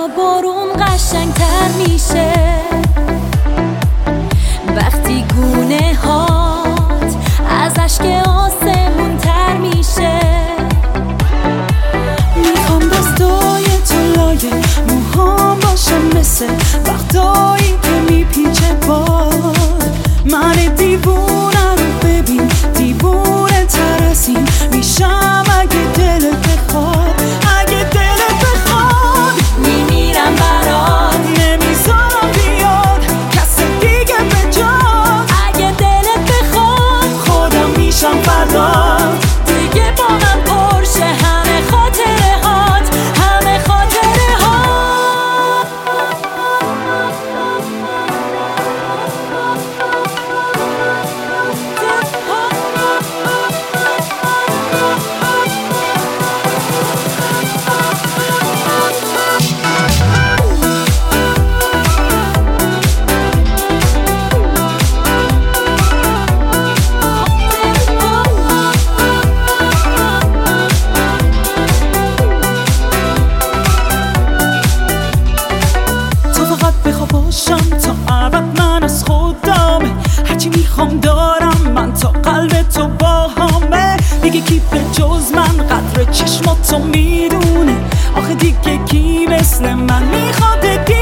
بارون قشنگتر میشه وقتی گونه هات از اشک آسمون تر میشه. میخوام دستای تو لای موهام باشم مثل وقتایی که میپیچه باد. من دیوونه رو ببین دیوونه تر از این میشم اگه دلت بخواد. اگه دلت بخواد میمیرم برات نمیذارم بیاد کس دیگه به جات. اگه دلت بخواد خودم میشم فدات دیگه با من پرشه همه خاطره هات همه خاطره هات. تا ابد من از خودمه هرچی میخوام دارم من تا قلب تو باهامه. دیگه کی به جز من قدر چشماتو میدونه آخه دیگه کی مثل من میخواد